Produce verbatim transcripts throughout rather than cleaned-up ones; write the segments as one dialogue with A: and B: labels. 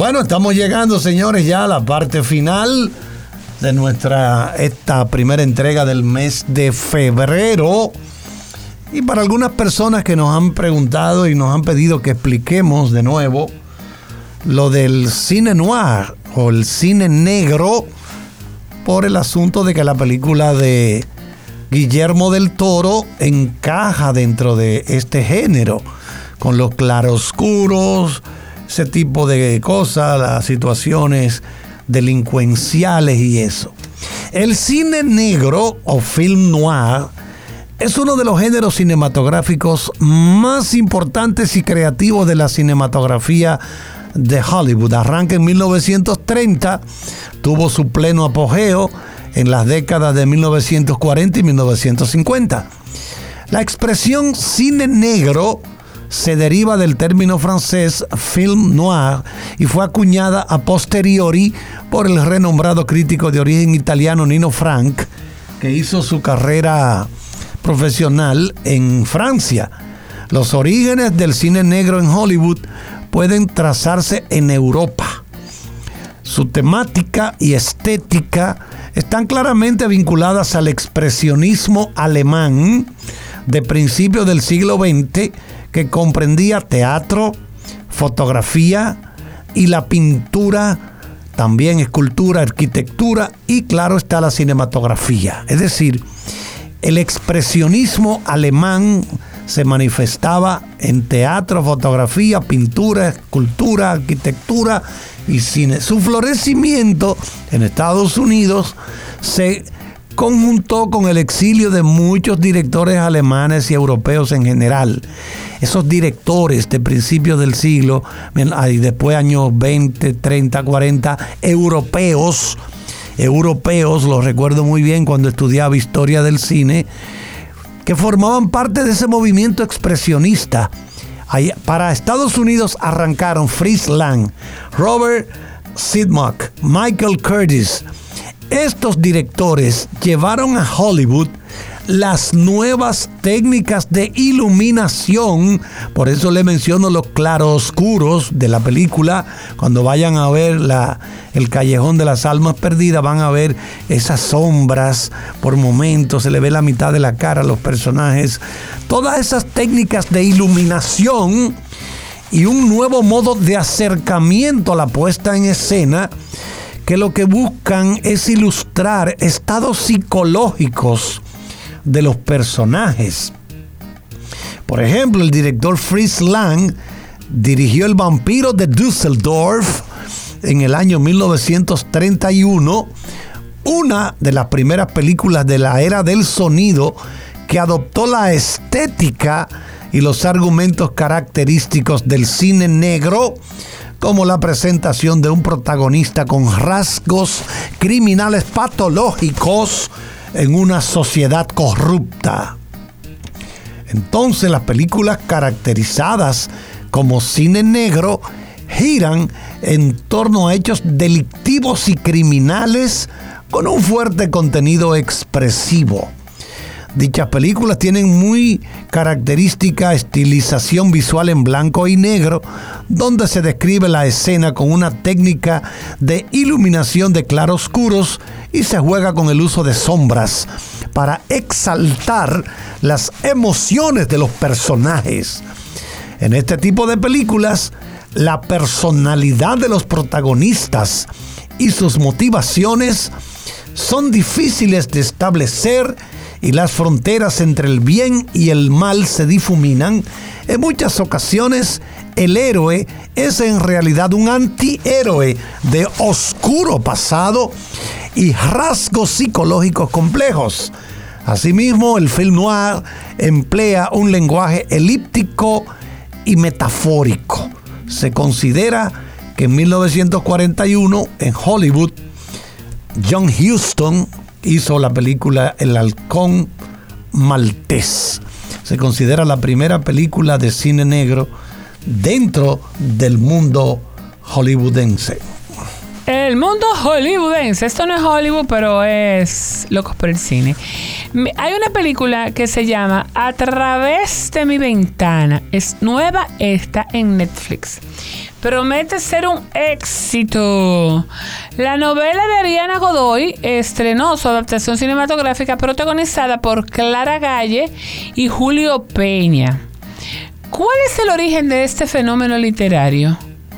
A: Bueno, estamos llegando, señores, ya a la parte final de nuestra esta primera entrega del mes de febrero. Y para algunas personas que nos han preguntado y nos han pedido que expliquemos de nuevo lo del cine noir o el cine negro, por el asunto de que la película de Guillermo del Toro encaja dentro de este género, con los claroscuros, ese tipo de cosas, las situaciones delincuenciales y eso. El cine negro o film noir es uno de los géneros cinematográficos más importantes y creativos de la cinematografía de Hollywood. Arranca en mil novecientos treinta, tuvo su pleno apogeo en las décadas de mil novecientos cuarenta y mil novecientos cincuenta. La expresión cine negro se deriva del término francés film noir y fue acuñada a posteriori por el renombrado crítico de origen italiano Nino Frank, que hizo su carrera profesional en Francia. Los orígenes del cine negro en Hollywood pueden trazarse en Europa. Su temática y estética están claramente vinculadas al expresionismo alemán de principios del siglo veinte, que comprendía teatro, fotografía y la pintura, también escultura, arquitectura y, claro está, la cinematografía. Es decir, el expresionismo alemán se manifestaba en teatro, fotografía, pintura, escultura, arquitectura y cine. Su florecimiento en Estados Unidos se conjuntó con el exilio de muchos directores alemanes y europeos en general. Esos directores de principios del siglo y después años veinte, treinta, cuarenta, europeos, europeos, los recuerdo muy bien cuando estudiaba historia del cine, que formaban parte de ese movimiento expresionista. Para Estados Unidos arrancaron Fritz Lang, Robert Sidmock, Michael Curtis. Estos directores llevaron a Hollywood las nuevas técnicas de iluminación. Por eso le menciono los claroscuros de la película. Cuando vayan a ver la, el Callejón de las Almas Perdidas, van a ver esas sombras. Por momentos se le ve la mitad de la cara a los personajes. Todas esas técnicas de iluminación y un nuevo modo de acercamiento a la puesta en escena, que lo que buscan es ilustrar estados psicológicos de los personajes. Por ejemplo, el director Fritz Lang dirigió El vampiro de Düsseldorf en el año mil novecientos treinta y uno, una de las primeras películas de la era del sonido que adoptó la estética y los argumentos característicos del cine negro, como la presentación de un protagonista con rasgos criminales patológicos en una sociedad corrupta. Entonces, las películas caracterizadas como cine negro giran en torno a hechos delictivos y criminales con un fuerte contenido expresivo. Dichas películas tienen muy característica estilización visual en blanco y negro, donde se describe la escena con una técnica de iluminación de claroscuros y se juega con el uso de sombras para exaltar las emociones de los personajes. En este tipo de películas, la personalidad de los protagonistas y sus motivaciones son difíciles de establecer y las fronteras entre el bien y el mal se difuminan. En muchas ocasiones, el héroe es en realidad un antihéroe de oscuro pasado y rasgos psicológicos complejos. Asimismo, el film noir emplea un lenguaje elíptico y metafórico. Se considera que en mil novecientos cuarenta y uno, en Hollywood, John Huston hizo la película El halcón maltés. Se considera la primera película de cine negro dentro del mundo hollywoodense.
B: El mundo hollywoodense. Esto no es Hollywood, pero es Locos por el Cine. Hay una película que se llama A través de mi ventana. Es nueva, está en Netflix. promete ser un éxito. La novela de Ariana Godoy estrenó su adaptación cinematográfica protagonizada por Clara Galle y Julio Peña. ¿Cuál es el origen de este fenómeno literario?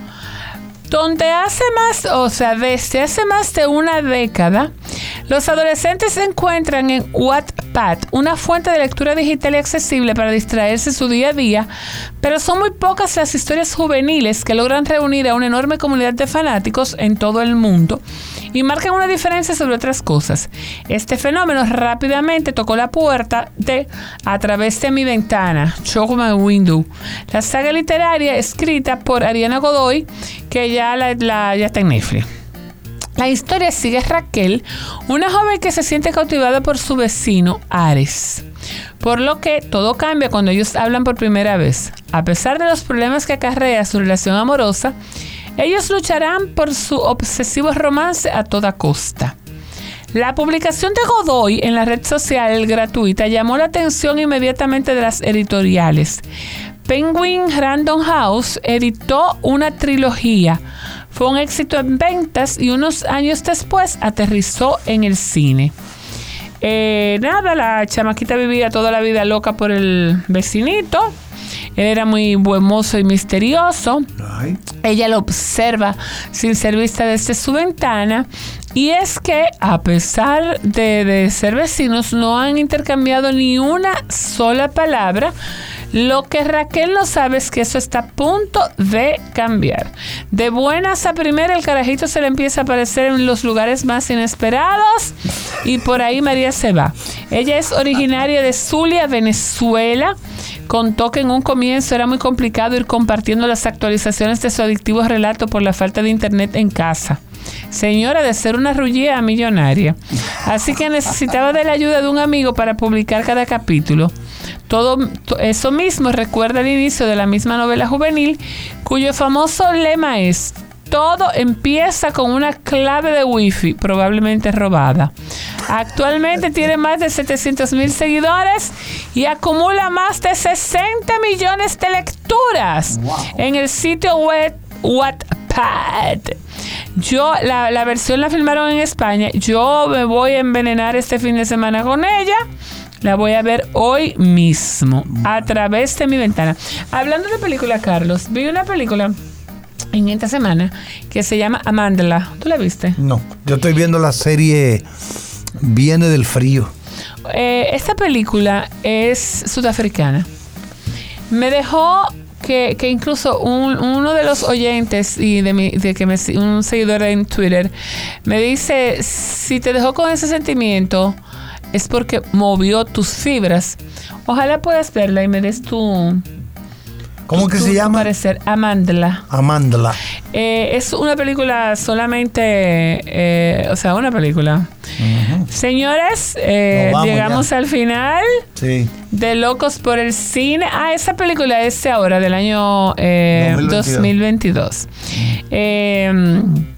B: Donde hace más, o sea, desde hace más de una década, los adolescentes encuentran en Wattpad una fuente de lectura digital y accesible para distraerse su día a día, pero son muy pocas las historias juveniles que logran reunir a una enorme comunidad de fanáticos en todo el mundo y marcan una diferencia sobre otras cosas. Este fenómeno rápidamente tocó la puerta de A través de mi ventana, Through My Window, la saga literaria escrita por Ariana Godoy, que ya, la, la, ya está en Netflix. La historia sigue a Raquel, una joven que se siente cautivada por su vecino Ares, por lo que todo cambia cuando ellos hablan por primera vez. A pesar de los problemas que acarrea su relación amorosa, ellos lucharán por su obsesivo romance a toda costa. La publicación de Godoy en la red social gratuita llamó la atención inmediatamente de las editoriales. Penguin Random House editó una trilogía. Fue un éxito en ventas y unos años después aterrizó en el cine. Eh, nada, la chamaquita vivía toda la vida loca por el vecinito. Él era muy buen mozo y misterioso. Ay. Ella lo observa sin ser vista desde su ventana. Y es que, a pesar de, de ser vecinos, no han intercambiado ni una sola palabra. Lo que Raquel no sabe es que eso está a punto de cambiar. De buenas a primera, el carajito se le empieza a aparecer en los lugares más inesperados y por ahí María se va. Ella es originaria de Zulia, Venezuela. Contó que en un comienzo era muy complicado ir compartiendo las actualizaciones de su adictivo relato por la falta de internet en casa. Señora, de ser una rullía millonaria. Así que necesitaba de la ayuda de un amigo para publicar cada capítulo. Todo eso mismo recuerda el inicio de la misma novela juvenil, cuyo famoso lema es: todo empieza con una clave de wifi, probablemente robada. Actualmente tiene más de setecientos mil seguidores y acumula más de sesenta millones de lecturas wow. en el sitio web Wattpad. Yo, la, la versión la filmaron en España. Yo me voy a envenenar este fin de semana con ella. La voy a ver hoy mismo, a través de mi ventana. Hablando de película, Carlos, vi una película en esta semana que se llama Amandla. ¿Tú la viste?
A: No, yo estoy viendo la serie Viene del Frío.
B: Eh, esta película es sudafricana. Me dejó que, que incluso un, uno de los oyentes y de, mi, de que me, un seguidor en Twitter me dice, si te dejó con ese sentimiento es porque movió tus fibras. Ojalá puedas verla y me des tu...
A: ¿Cómo que se llama?
B: Parecer Amandla.
A: Amandla.
B: Eh, es una película solamente, eh, o sea, una película. Uh-huh. Señores, eh, llegamos ya al final sí. de Locos por el Cine. Ah, esa película es ahora, del año eh, dos mil veintidós. Uh-huh. Eh,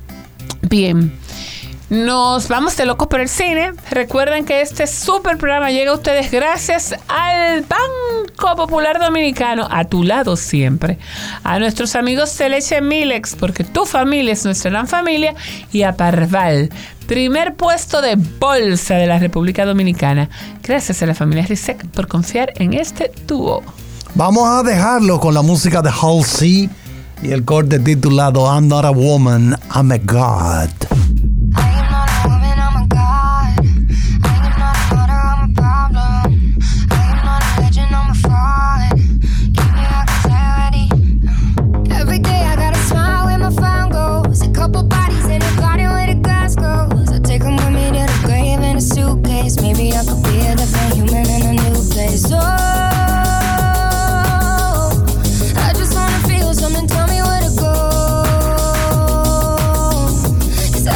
B: bien. Nos vamos de Locos por el Cine. Recuerden que este super programa llega a ustedes gracias al Banco Popular Dominicano, a tu lado siempre, a nuestros amigos de Leche Milex, porque tu familia es nuestra gran familia, y a Parval, primer puesto de bolsa de la República Dominicana. Gracias a la familia Risek por confiar en este dúo.
A: Vamos a dejarlo con la música de Halsey y el corte titulado I'm Not a Woman, I'm a God.
C: Maybe I could be a different human in a new place. Oh, I just wanna feel something, tell me where to go. 'Cause I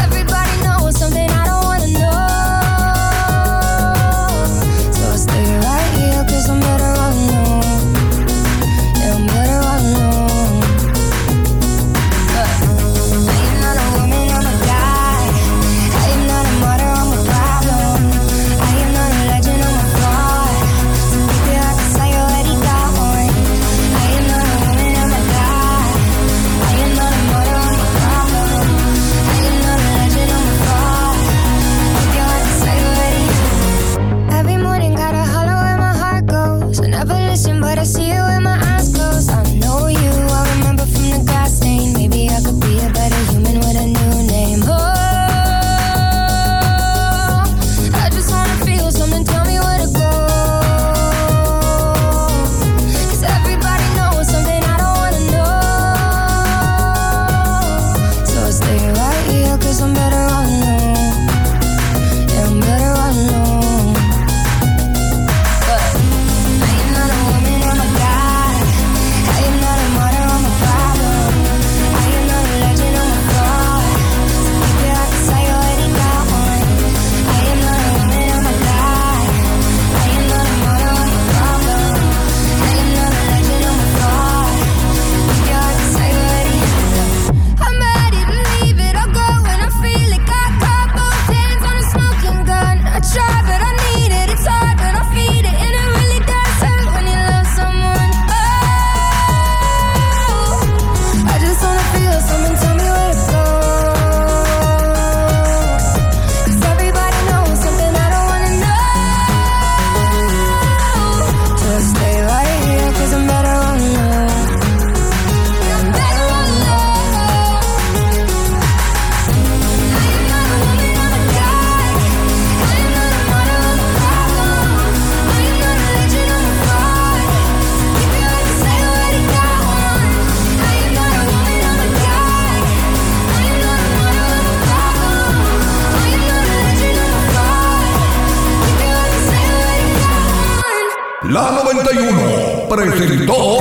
D: La noventa y uno presentó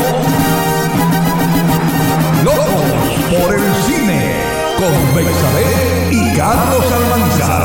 D: Locos por el Cine con Bexabé y Carlos Almanzar.